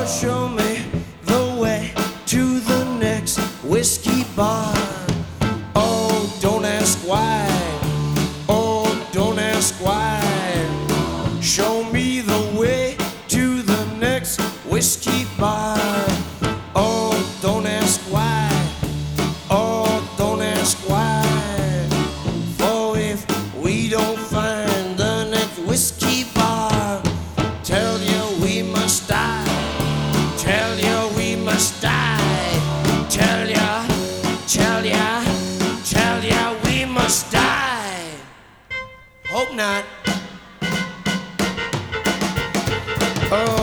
show me the way to the next whiskey bar. Oh, don't ask why. Oh, don't ask why. Show me the way to the next whiskey bar. Oh, don't ask why. Oh, don't ask why. For if we don't find the next whiskey bar, tell you we must die. Tell you we must die. Tell ya, tell ya, tell ya we must die. Hope not. Oh.